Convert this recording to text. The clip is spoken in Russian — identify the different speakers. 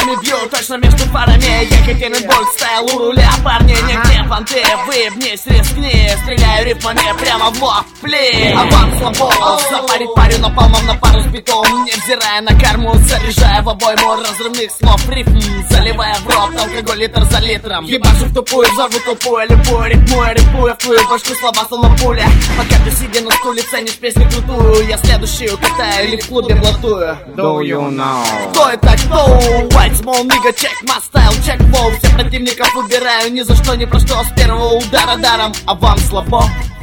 Speaker 1: не бью, точно между парами. Я как Кеннебольд, стайл у руля, парни. Нигде понты, выебнись, рискни. Стреляю рифмами прямо в вопли. А вам слабо, запарить парю напалмом на пару с битом. Невзирая на карму, заряжая в обойму разрывных снов рифм. Заливая в рот алкоголь литр за литром. Ебашу в тупую, взорву тупую, любую рифмую, рифмую в твою башку слова словно пуля. Пока ты сидя на стуле ценишь песню крутую, я следующую катаю или в клубе блатую.
Speaker 2: Do you know?
Speaker 1: Кто это кто? White small nigga, check my style, check flow. Всех противников убираю, ни за что, ни про что, с первого удара даром. А вам слабо?